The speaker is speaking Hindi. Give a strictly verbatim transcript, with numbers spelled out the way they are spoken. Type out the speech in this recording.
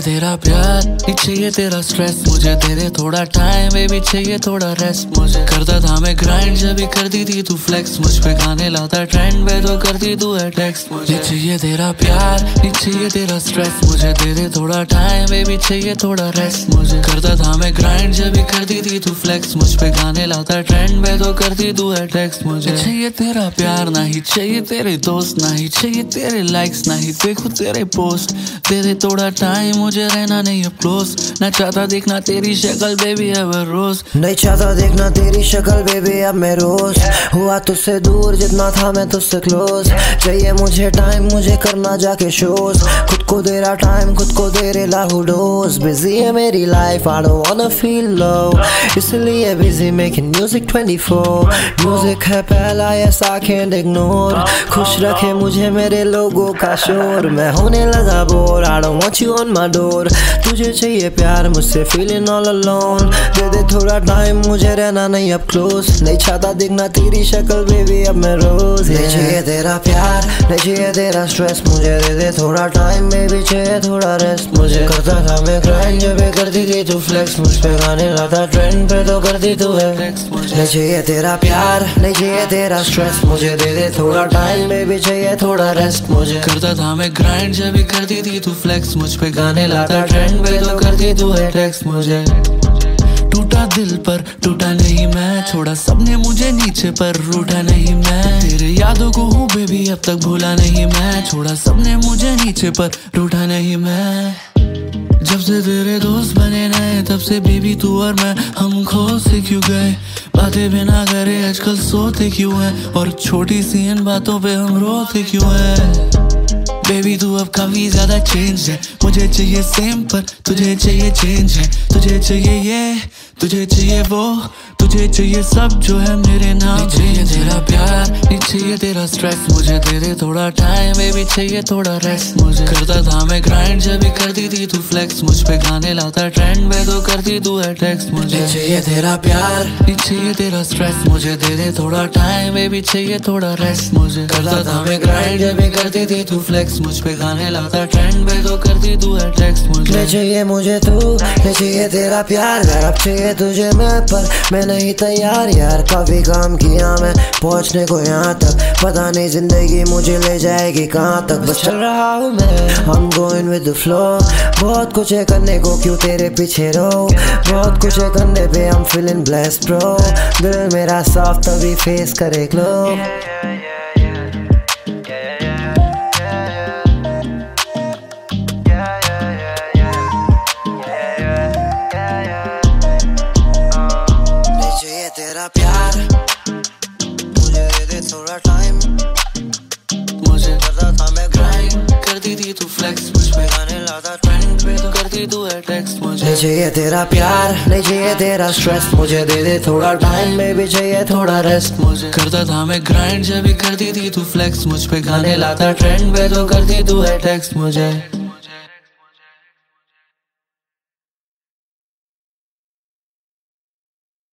चाहिए तेरा प्यार, नहीं चाहिए तेरा स्ट्रेस, मुझे दे दे थोड़ा टाइम बेबी, चाहिए थोड़ा रेस्ट। मुझे करता था मैं ग्राइंड जब भी करती थी तू फ्लेक्स, मुझ पे गाने लाता ट्रेंड पे तो करती तू है टेक्स्ट। मुझे चाहिए तेरा प्यार, नहीं चाहिए तेरा स्ट्रेस, मुझे दे दे थोड़ा टाइम बेबी, चाहिए थोड़ा रेस्ट। मुझे करता था मैं ग्राइंड जब भी करती थी तू फ्लेक्स, मुझ पे गाने लाता ट्रेंड पे तो करती तू है टेक्स्ट। मुझे चाहिए तेरा प्यार, नहीं चाहिए तेरे दोस्त, नहीं चाहिए तेरे लाइक्स, नहीं देखो तेरे पोस्ट, दे दे थोड़ा टाइम, मुझे रहना नहीं अब क्लोज, ना चाहता देखना तेरी शक्ल बेबी अब रोज, नहीं चाहता देखना तेरी शक्ल बेबी अब मैं रोज, हुआ तुझसे दूर जितना था मैं तुझसे क्लोज। चाहिए मुझे टाइम, मुझे करना जाके शोज, खुद को दे रहा टाइम, खुद को दे रहे लाहू डोज। बिजी है मेरी life, I don't wanna feel low, इसलिए busy making music twenty four. Music है पहला, यस आई कांट इग्नोर, खुश रखे मुझे मेरे लोगों का शोर, मैं होने लगा bore, I don't want you on my door. तुझे चाहिए प्यार, मुझसे फीलिंग ऑल अलोन, दे दे थोड़ा टाइम, मुझे रहना नहीं अब क्लोज, नहीं चाहता देखना तेरी शक्ल बेबी अब मैं रोज। नहीं चाहिए तेरा प्यार, नहीं चाहिए तेरा स्ट्रेस, मुझे दे दे थोड़ा टाइम बेबी, चाहिए थोड़ा रेस्ट। मुझे करता था मैं ग्राइंड जब भी करती थी तू फ्लेक्स, मुझ पे गाने लाता ट्रेंड पे तो करती तू है टेक्स्ट। नहीं चाहिए तेरा प्यार, नहीं चाहिए तेरा स्ट्रेस, मुझे दे दे थोड़ा टाइम बेबी, चाहिए थोड़ा रेस्ट। मुझे करता था मैं ग्राइंड जब भी करती थी तू फ्लेक्स, मुझ पे गाने लाता ट्रेंड पे तो करती तू है टेक्स्ट। मुझे टूटा दिल पर टूटा नहीं मैं, छोड़ा सबने मुझे नीचे पर रूठा नहीं मैं, तेरे यादों को हूँ बेबी अब तक भूला नहीं मैं, छोड़ा सबने मुझे नीचे पर रूठा नहीं मैं। जब से तेरे दोस्त बने नए तब से बेबी तू और मैं हम खो से क्यों गए, बातें बिना करे आजकल सोते क्यों हैं, और छोटी सी इन बातों पे हम रोते क्यों हैं। बेबी तू अब काफी ज्यादा चेंज है, मुझे चाहिए सेम पर तुझे चाहिए चेंज है, तुझे चाहिए ये तुझे चाहिए वो, तुझे चाहिए सब जो है मेरे नाम। नहीं चाहिए तेरा प्यार, नहीं चाहिए तेरा स्ट्रेस, मुझे दे दे थोड़ा टाइम बेबी, चाहिए थोड़ा रेस्ट। मुझे करता था मैं ग्राइंड जब भी करती थी तू फ्लेक्स, मुझ पे गाने लाता ट्रेंड पे तो करती तू है टेक्स्ट। मुझे चाहिए तेरा प्यार, नहीं चाहिए तेरा स्ट्रेस, मुझे दे दे थोड़ा टाइम बेबी, चाहिए थोड़ा रेस्ट। मुझे करता था मैं ग्राइंड जब भी करती थी तू फ्लेक्स, मुझ पे गाने लाता ट्रेंड पे तो करती तू है टेक्स्ट। मुझे चाहिए मुझे तू, नहीं चाहिए तेरा प्यार, अब चाहिए तुझे मैं पर मैं नहीं तैयार यार, काफी काम किया मैं पहुंचने को यहाँ तक, पता नहीं जिंदगी मुझे ले जाएगी कहाँ तक, बस चल रहा हूँ मैं, I'm going with the flow। बहुत कुछ है करने को, क्यों तेरे पीछे रो, बहुत कुछ है करने पे I'm feeling blessed bro, दिल मेरा साफ तभी फेस करे ग्लो। तेरा प्यार, मुझे दे दे थोड़ा टाइम, मुझे करता था मैं ग्राइंड करती थी तू फ्लेक्स, मुझ पे गाने लाता ट्रेंड पे तो करती तू है टेक्स्ट। मुझे नहीं चाहिए तेरा प्यार, नहीं चाहिए तेरा स्ट्रेस, मुझे दे दे थोड़ा टाइम बेबी, चाहिए थोड़ा रेस्ट। मुझे करता था मैं ग्राइंड जब भी करती थी तू फ्लेक्स, मुझ पे गाने लाता ट्रेंड पे तो करती तू है टेक्स्ट। मुझे